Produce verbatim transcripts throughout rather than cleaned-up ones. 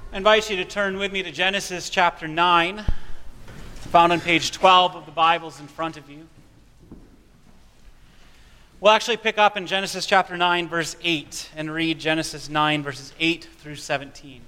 I invite you to turn with me to Genesis chapter nine, found on page twelve of the Bibles in front of you. We'll actually pick up in Genesis chapter nine, verse eight, and read Genesis nine, verses eight through seventeen.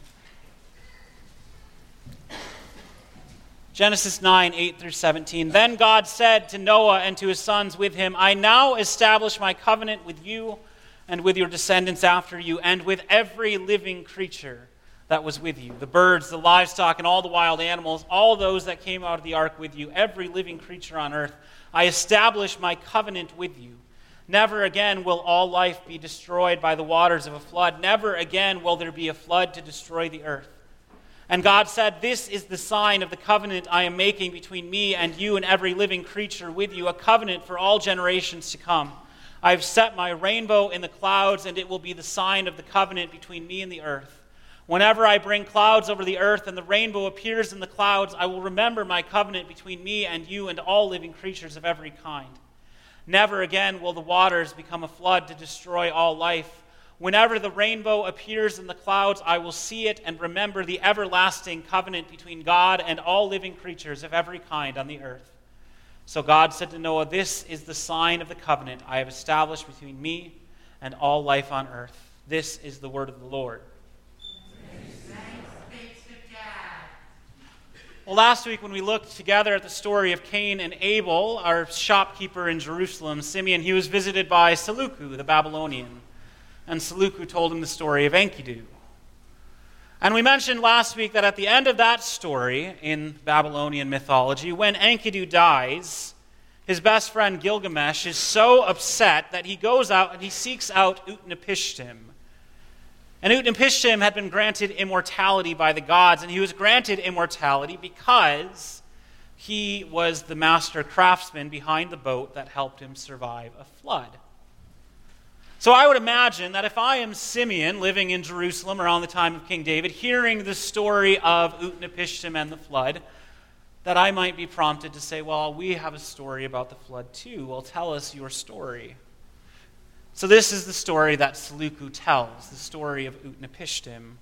Genesis nine, eight through seventeen. Then God said to Noah and to his sons with him, I now establish my covenant with you and with your descendants after you, and with every living creature that was with you, the birds, the livestock, and all the wild animals, all those that came out of the ark with you, every living creature on earth. I establish my covenant with you. Never again will all life be destroyed by the waters of a flood. Never again will there be a flood to destroy the earth. And God said, this is the sign of the covenant I am making between me and you and every living creature with you, a covenant for all generations to come. I have set my rainbow in the clouds, and it will be the sign of the covenant between me and the earth. Whenever I bring clouds over the earth and the rainbow appears in the clouds, I will remember my covenant between me and you and all living creatures of every kind. Never again will the waters become a flood to destroy all life. Whenever the rainbow appears in the clouds, I will see it and remember the everlasting covenant between God and all living creatures of every kind on the earth. So God said to Noah, this is the sign of the covenant I have established between me and all life on earth. This is the word of the Lord. Well, last week when we looked together at the story of Cain and Abel, our shopkeeper in Jerusalem, Simeon, he was visited by Seleucus, the Babylonian. And Seleucus told him the story of Enkidu. And we mentioned last week that at the end of that story in Babylonian mythology, when Enkidu dies, his best friend Gilgamesh is so upset that he goes out and he seeks out Utnapishtim. And Utnapishtim had been granted immortality by the gods, and he was granted immortality because he was the master craftsman behind the boat that helped him survive a flood. So I would imagine that if I am Simeon, living in Jerusalem around the time of King David, hearing the story of Utnapishtim and the flood, that I might be prompted to say, well, we have a story about the flood too. Well, tell us your story. So this is the story that Seleucus tells, the story of Utnapishtim.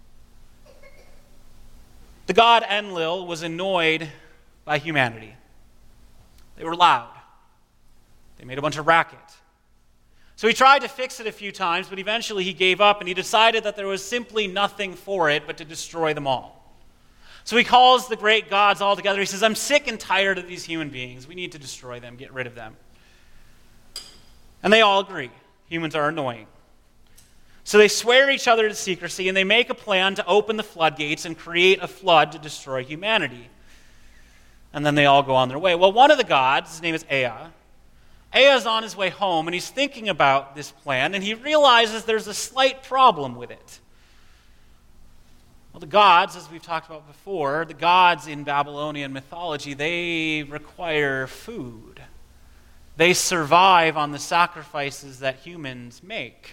The god Enlil was annoyed by humanity. They were loud. They made a bunch of racket. So he tried to fix it a few times, but eventually he gave up and he decided that there was simply nothing for it but to destroy them all. So he calls the great gods all together. He says, I'm sick and tired of these human beings. We need to destroy them, get rid of them. And they all agree. Humans are annoying. So they swear each other to secrecy, and they make a plan to open the floodgates and create a flood to destroy humanity. And then they all go on their way. Well, one of the gods, his name is Ea, Ea's on his way home, and he's thinking about this plan, and he realizes there's a slight problem with it. Well, the gods, as we've talked about before, the gods in Babylonian mythology, they require food. They survive on the sacrifices that humans make.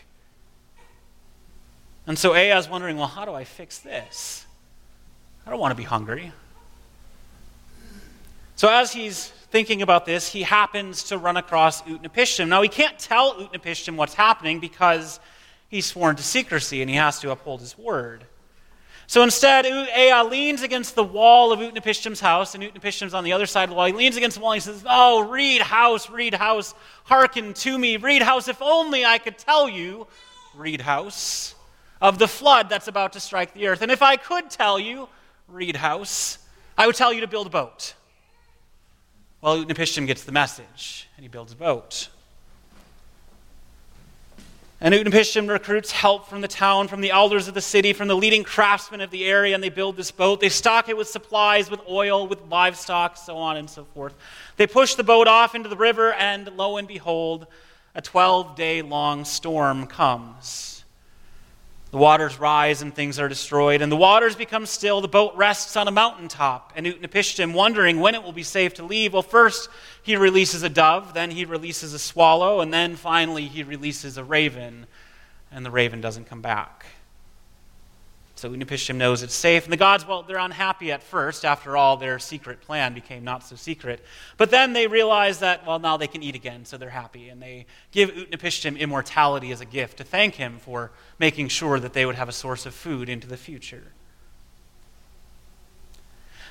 And so Ea is wondering, well, how do I fix this? I don't want to be hungry. So as he's thinking about this, he happens to run across Utnapishtim. Now, he can't tell Utnapishtim what's happening because he's sworn to secrecy and he has to uphold his word. So instead, Ea leans against the wall of Utnapishtim's house, and Utnapishtim's on the other side of the wall. He leans against the wall and he says, oh, reed house, reed house, hearken to me, reed house, if only I could tell you, reed house, of the flood that's about to strike the earth. And if I could tell you, reed house, I would tell you to build a boat. Well, Utnapishtim gets the message, and he builds a boat. And Utnapishtim recruits help from the town, from the elders of the city, from the leading craftsmen of the area, and they build this boat. They stock it with supplies, with oil, with livestock, so on and so forth. They push the boat off into the river, and lo and behold, a twelve-day-long storm comes. The waters rise and things are destroyed, and the waters become still. The boat rests on a mountaintop, and Utnapishtim, wondering when it will be safe to leave, well, first he releases a dove, then he releases a swallow, and then finally he releases a raven, and the raven doesn't come back. So Utnapishtim knows it's safe, and the gods, well, they're unhappy at first. After all, their secret plan became not so secret. But then they realize that, well, now they can eat again, so they're happy, and they give Utnapishtim immortality as a gift to thank him for making sure that they would have a source of food into the future.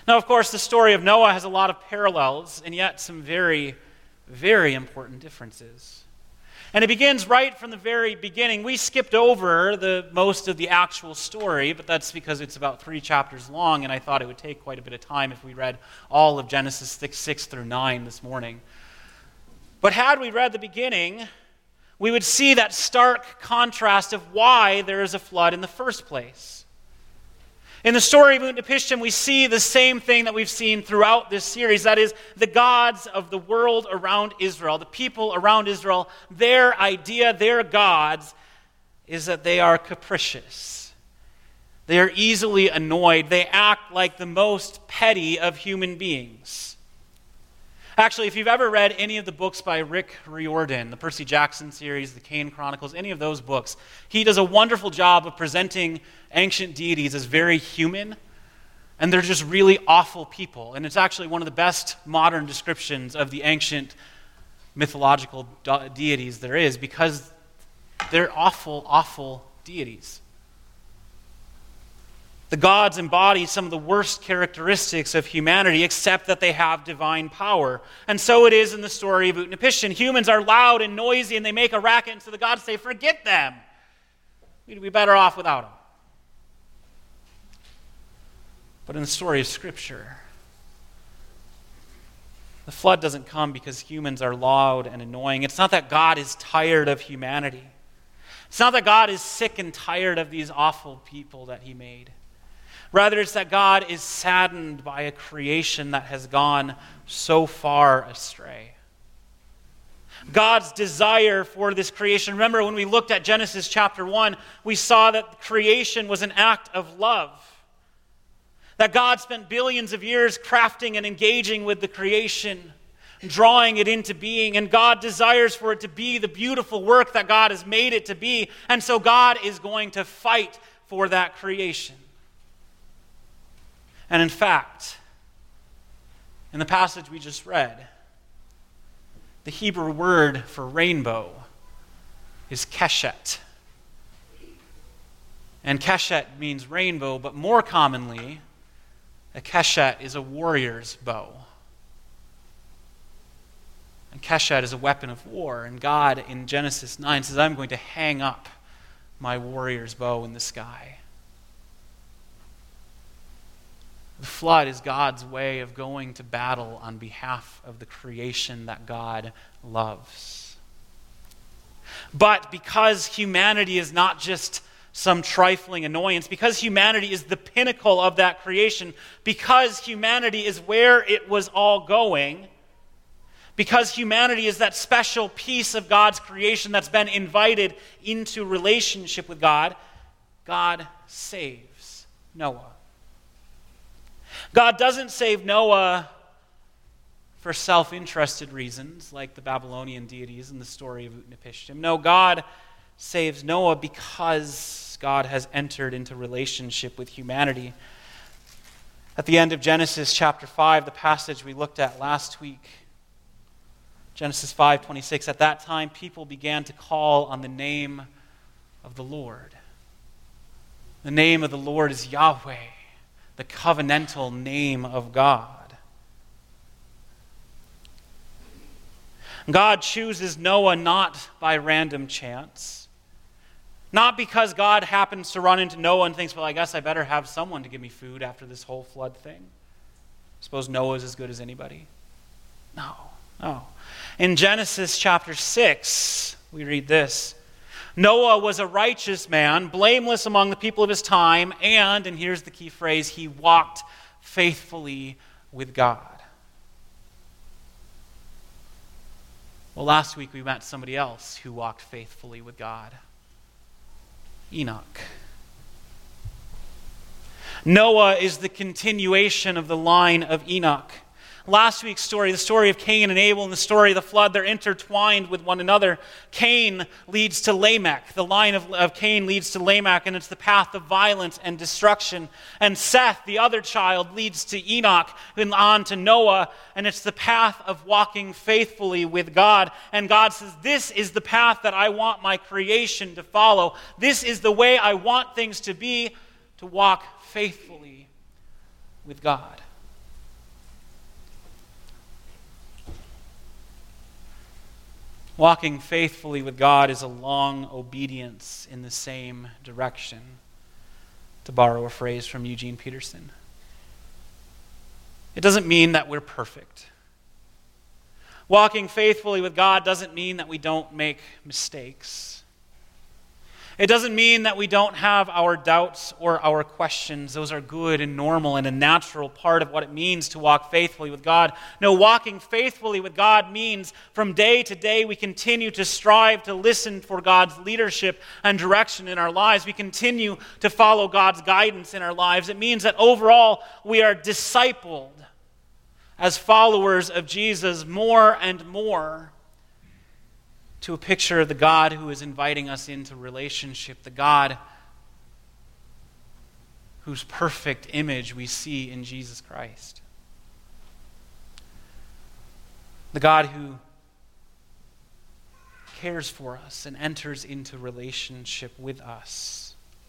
Now, of course, the story of Noah has a lot of parallels, and yet some very, very important differences. And it begins right from the very beginning. We skipped over the most of the actual story, but that's because it's about three chapters long, and I thought it would take quite a bit of time if we read all of Genesis six, six through nine this morning. But had we read the beginning, we would see that stark contrast of why there is a flood in the first place. In the story of Utnapishtim, we see the same thing that we've seen throughout this series. That is, the gods of the world around Israel, the people around Israel, their idea, their gods, is that they are capricious. They are easily annoyed. They act like the most petty of human beings. Actually, if you've ever read any of the books by Rick Riordan, the Percy Jackson series, the Kane Chronicles, any of those books, he does a wonderful job of presenting ancient deities as very human, and they're just really awful people. And it's actually one of the best modern descriptions of the ancient mythological de- deities there is, because they're awful, awful deities. The gods embody some of the worst characteristics of humanity, except that they have divine power. And so it is in the story of Utnapishtim. Humans are loud and noisy, and they make a racket, and so the gods say, forget them. We'd be better off without them. But in the story of Scripture, the flood doesn't come because humans are loud and annoying. It's not that God is tired of humanity. It's not that God is sick and tired of these awful people that he made. Rather, it's that God is saddened by a creation that has gone so far astray. God's desire for this creation. Remember, when we looked at Genesis chapter one, we saw that creation was an act of love. That God spent billions of years crafting and engaging with the creation, drawing it into being, and God desires for it to be the beautiful work that God has made it to be, and so God is going to fight for that creation. And in fact, in the passage we just read, the Hebrew word for rainbow is keshet. And keshet means rainbow, but more commonly, a keshet is a warrior's bow. And keshet is a weapon of war. And God in Genesis nine says, I'm going to hang up my warrior's bow in the sky. The flood is God's way of going to battle on behalf of the creation that God loves. But because humanity is not just some trifling annoyance, because humanity is the pinnacle of that creation, because humanity is where it was all going, because humanity is that special piece of God's creation that's been invited into relationship with God, God saves Noah. God doesn't save Noah for self-interested reasons, like the Babylonian deities in the story of Utnapishtim. No, God saves Noah because God has entered into relationship with humanity. At the end of Genesis chapter five, the passage we looked at last week, Genesis five twenty-six, at that time people began to call on the name of the Lord. The name of the Lord is Yahweh, the covenantal name of God. God chooses Noah not by random chance. Not because God happens to run into Noah and thinks, well, I guess I better have someone to give me food after this whole flood thing. Suppose Noah is as good as anybody? No, no. In Genesis chapter six, we read this. Noah was a righteous man, blameless among the people of his time, and, and here's the key phrase, he walked faithfully with God. Well, last week we met somebody else who walked faithfully with God. Enoch. Noah is the continuation of the line of Enoch. Last week's story, the story of Cain and Abel and the story of the flood, they're intertwined with one another. Cain leads to Lamech. The line of, of Cain leads to Lamech, and it's the path of violence and destruction. And Seth, the other child, leads to Enoch and on to Noah, and it's the path of walking faithfully with God. And God says, this is the path that I want my creation to follow. This is the way I want things to be, to walk faithfully with God. Walking faithfully with God is a long obedience in the same direction, to borrow a phrase from Eugene Peterson. It doesn't mean that we're perfect. Walking faithfully with God doesn't mean that we don't make mistakes. It doesn't mean that we don't have our doubts or our questions. Those are good and normal and a natural part of what it means to walk faithfully with God. No, walking faithfully with God means from day to day we continue to strive to listen for God's leadership and direction in our lives. We continue to follow God's guidance in our lives. It means that overall we are discipled as followers of Jesus more and more to a picture of the God who is inviting us into relationship, the God whose perfect image we see in Jesus Christ. The God who cares for us and enters into relationship with us.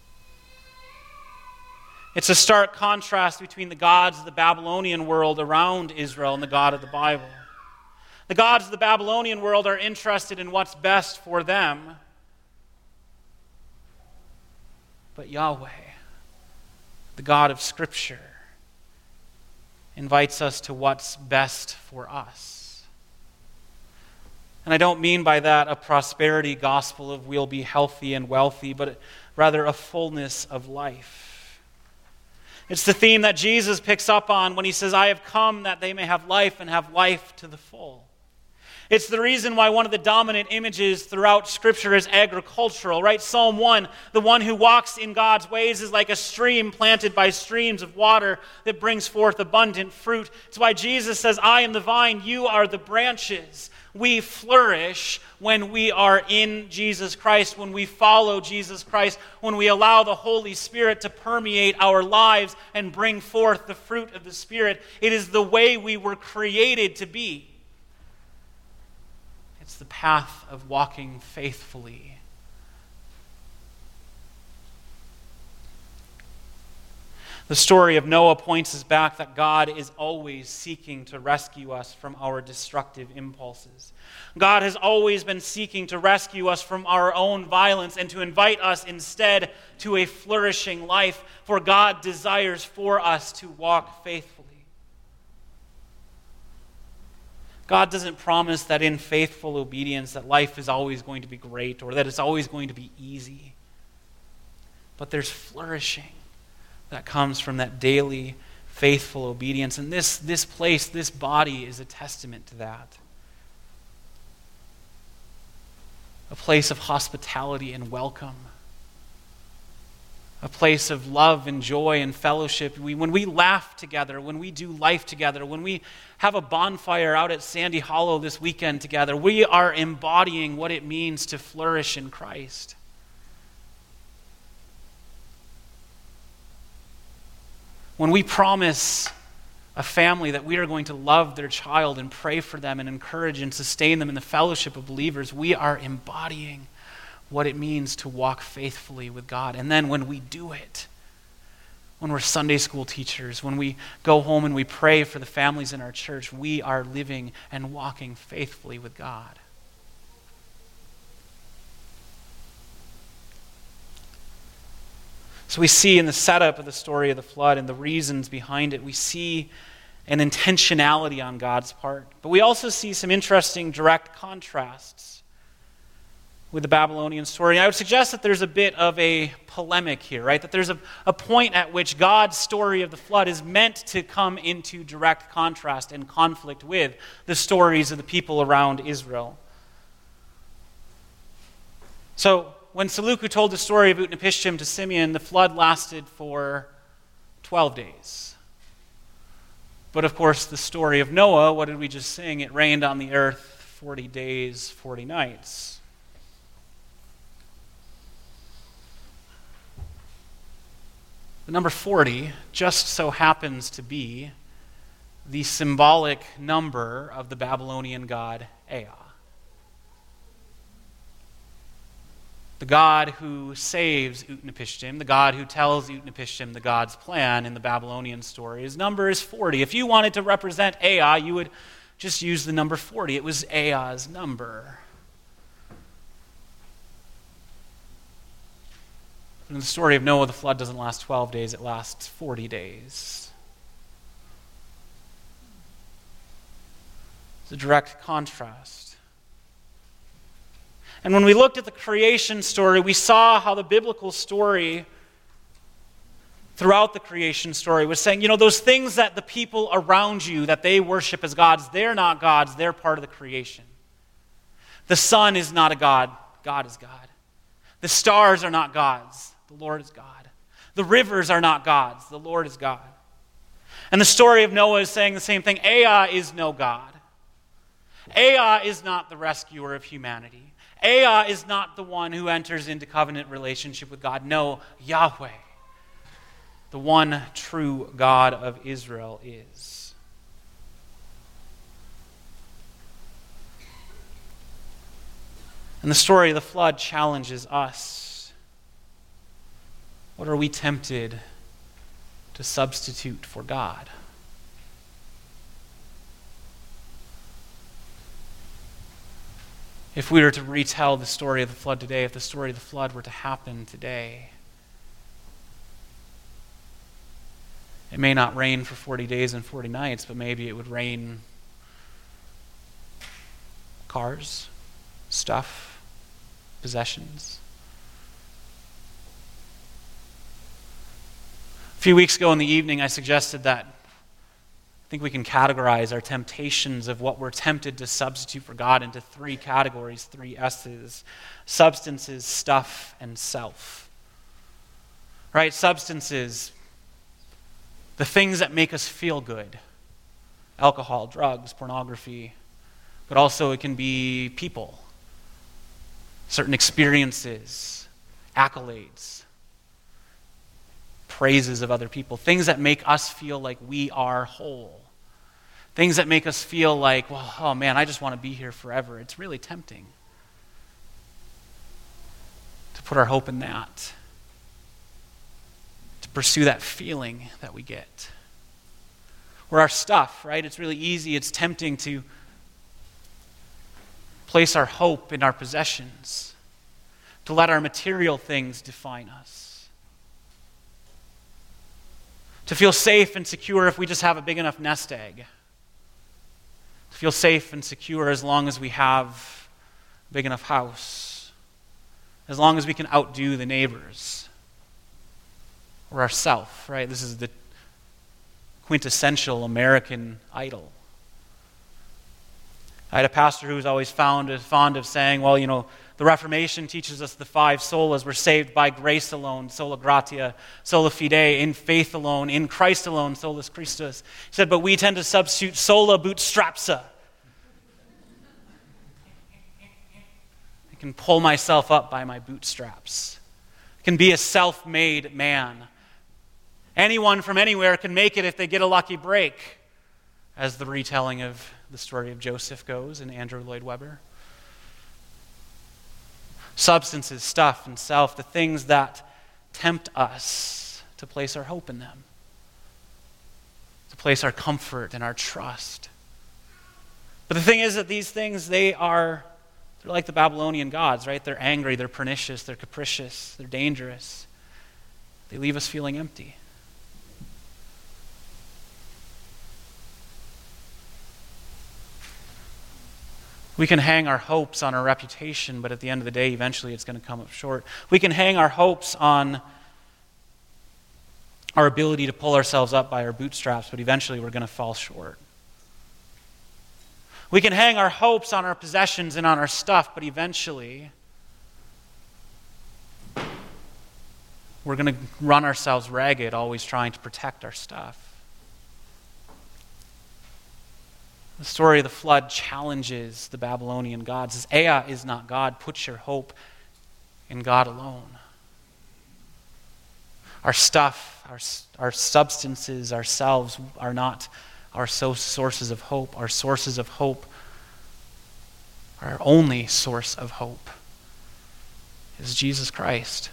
It's a stark contrast between the gods of the Babylonian world around Israel and the God of the Bible. The gods of the Babylonian world are interested in what's best for them. But Yahweh, the God of Scripture, invites us to what's best for us. And I don't mean by that a prosperity gospel of we'll be healthy and wealthy, but rather a fullness of life. It's the theme that Jesus picks up on when he says, I have come that they may have life and have life to the full. It's the reason why one of the dominant images throughout Scripture is agricultural, right? Psalm one, the one who walks in God's ways is like a stream planted by streams of water that brings forth abundant fruit. It's why Jesus says, I am the vine, you are the branches. We flourish when we are in Jesus Christ, when we follow Jesus Christ, when we allow the Holy Spirit to permeate our lives and bring forth the fruit of the Spirit. It is the way we were created to be. It's the path of walking faithfully. The story of Noah points us back that God is always seeking to rescue us from our destructive impulses. God has always been seeking to rescue us from our own violence and to invite us instead to a flourishing life, for God desires for us to walk faithfully. God doesn't promise that in faithful obedience that life is always going to be great or that it's always going to be easy. But there's flourishing that comes from that daily faithful obedience. And this, this place, this body is a testament to that. A place of hospitality and welcome. A place of love and joy and fellowship. We, when we laugh together, when we do life together, when we have a bonfire out at Sandy Hollow this weekend together, we are embodying what it means to flourish in Christ. When we promise a family that we are going to love their child and pray for them and encourage and sustain them in the fellowship of believers, we are embodying what it means to walk faithfully with God. And then when we do it, when we're Sunday school teachers, when we go home and we pray for the families in our church, we are living and walking faithfully with God. So we see in the setup of the story of the flood and the reasons behind it, we see an intentionality on God's part. But we also see some interesting direct contrasts with the Babylonian story. And I would suggest that there's a bit of a polemic here, right? That there's a, a point at which God's story of the flood is meant to come into direct contrast and conflict with the stories of the people around Israel. So when Seleucus told the story of Utnapishtim to Simeon, the flood lasted for twelve days. But of course, the story of Noah, what did we just sing? It rained on the earth forty days, forty nights. The number forty just so happens to be the symbolic number of the Babylonian god Ea. The God who saves Utnapishtim, the God who tells Utnapishtim the God's plan in the Babylonian story, his number is forty. If you wanted to represent Ea, you would just use the number forty. It was Ea's number. But in the story of Noah, the flood doesn't last twelve days, it lasts forty days. It's a direct contrast. And when we looked at the creation story, we saw how the biblical story, throughout the creation story, was saying, you know, those things that the people around you, that they worship as gods, they're not gods, they're part of the creation. The sun is not a god, God is God. The stars are not gods, the Lord is God. The rivers are not gods, the Lord is God. And the story of Noah is saying the same thing. Ai is no god. Ai is not the rescuer of humanity. Ai is not the one who enters into covenant relationship with God. No, Yahweh, the one true God of Israel, is. And the story of the flood challenges us. What are we tempted to substitute for God? If we were to retell the story of the flood today, if the story of the flood were to happen today, it may not rain for forty days and forty nights, but maybe it would rain cars, stuff, possessions. A few weeks ago in the evening, I suggested that I think we can categorize our temptations of what we're tempted to substitute for God into three categories, three S's: substances, stuff, and self. Right? Substances, the things that make us feel good. Alcohol, drugs, pornography. But also it can be people, certain experiences, accolades, praises of other people, things that make us feel like we are whole. Things that make us feel like, well, oh man, I just want to be here forever. It's really tempting to put our hope in that, to pursue that feeling that we get. Or our stuff, right? It's really easy, it's tempting to place our hope in our possessions, to let our material things define us. To feel safe and secure if we just have a big enough nest egg. To feel safe and secure as long as we have a big enough house. As long as we can outdo the neighbors. Or ourself, right? This is the quintessential American idol. I had a pastor who was always found, fond of saying, well, you know, the Reformation teaches us the five solas. We're saved by grace alone, sola gratia, sola fide, in faith alone, in Christ alone, solus Christus. He said, but we tend to substitute sola bootstrapsa. I can pull myself up by my bootstraps. I can be a self-made man. Anyone from anywhere can make it if they get a lucky break, as the retelling of the story of Joseph goes in Andrew Lloyd Webber. Substances, stuff, and self, the things that tempt us to place our hope in them, to place our comfort and our trust. But the thing is that these things, they are, they're like the Babylonian gods, right? They're angry, they're pernicious, they're capricious, they're dangerous. They leave us feeling empty. We can hang our hopes on our reputation, but at the end of the day, eventually it's going to come up short. We can hang our hopes on our ability to pull ourselves up by our bootstraps, but eventually we're going to fall short. We can hang our hopes on our possessions and on our stuff, but eventually we're going to run ourselves ragged, always trying to protect our stuff. The story of the flood challenges the Babylonian gods. It says, Ai is not God. Put your hope in God alone. Our stuff, our, our substances, ourselves are not our so sources of hope. Our sources of hope, our only source of hope, is Jesus Christ.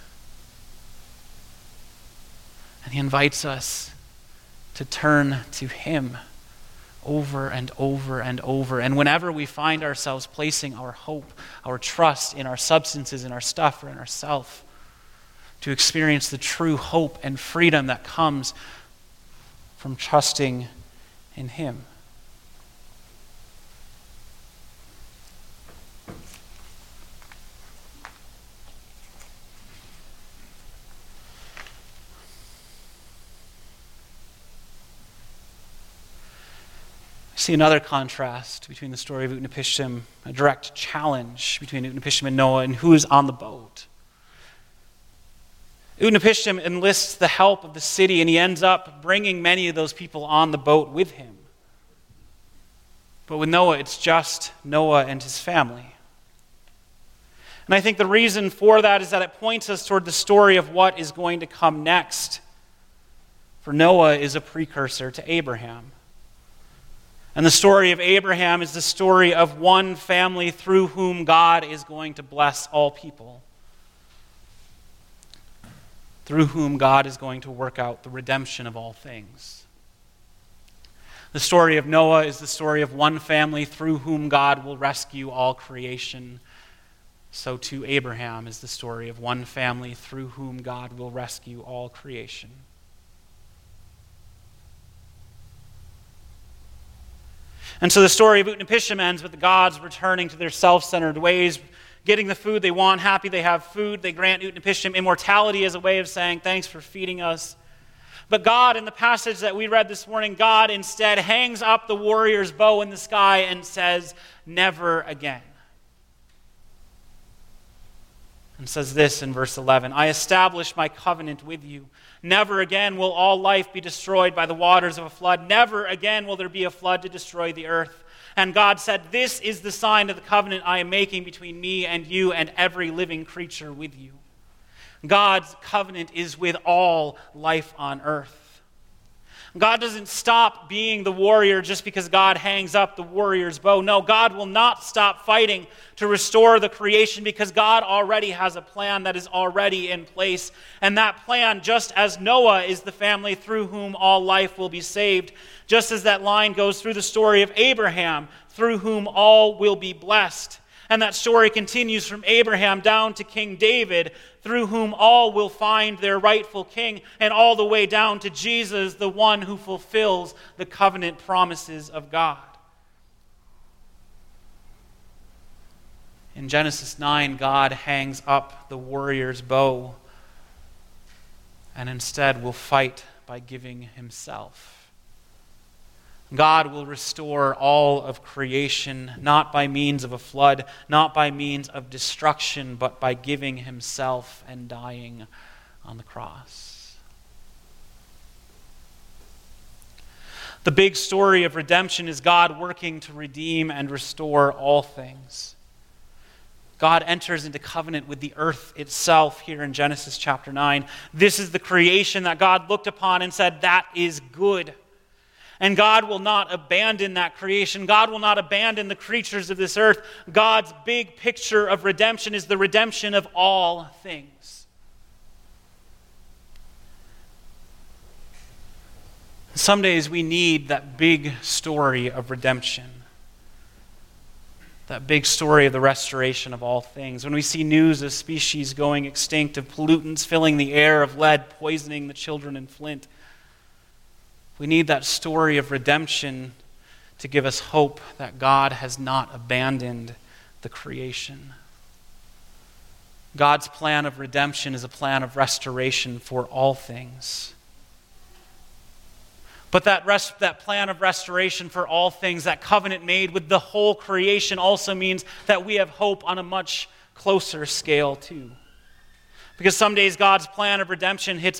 And he invites us to turn to him over and over and over. And whenever we find ourselves placing our hope, our trust in our substances, in our stuff, or in ourself, to experience the true hope and freedom that comes from trusting in him. I see another contrast between the story of Utnapishtim, a direct challenge between Utnapishtim and Noah, and who is on the boat. Utnapishtim enlists the help of the city, and he ends up bringing many of those people on the boat with him. But with Noah, it's just Noah and his family. And I think the reason for that is that it points us toward the story of what is going to come next. For Noah is a precursor to Abraham. And the story of Abraham is the story of one family through whom God is going to bless all people. Through whom God is going to work out the redemption of all things. The story of Noah is the story of one family through whom God will rescue all creation. So too Abraham is the story of one family through whom God will rescue all creation. And so the story of Utnapishtim ends with the gods returning to their self-centered ways, getting the food they want, happy they have food. They grant Utnapishtim immortality as a way of saying, thanks for feeding us. But God, in the passage that we read this morning, God instead hangs up the warrior's bow in the sky and says, never again. And says this in verse eleven, I establish my covenant with you. Never again will all life be destroyed by the waters of a flood. Never again will there be a flood to destroy the earth. And God said, this is the sign of the covenant I am making between me and you and every living creature with you. God's covenant is with all life on earth. God doesn't stop being the warrior just because God hangs up the warrior's bow. No, God will not stop fighting to restore the creation because God already has a plan that is already in place. And that plan, just as Noah is the family through whom all life will be saved, just as that line goes through the story of Abraham, through whom all will be blessed. And that story continues from Abraham down to King David, through whom all will find their rightful king, and all the way down to Jesus, the one who fulfills the covenant promises of God. In Genesis nine, God hangs up the warrior's bow and instead will fight by giving himself. God will restore all of creation, not by means of a flood, not by means of destruction, but by giving himself and dying on the cross. The big story of redemption is God working to redeem and restore all things. God enters into covenant with the earth itself here in Genesis chapter nine. This is the creation that God looked upon and said, that is good. And God will not abandon that creation. God will not abandon the creatures of this earth. God's big picture of redemption is the redemption of all things. Some days we need that big story of redemption. That big story of the restoration of all things. When we see news of species going extinct, of pollutants filling the air, of lead poisoning the children in Flint, we need that story of redemption to give us hope that God has not abandoned the creation. God's plan of redemption is a plan of restoration for all things. But that, rest, that plan of restoration for all things, that covenant made with the whole creation, also means that we have hope on a much closer scale too. Because some days God's plan of redemption hits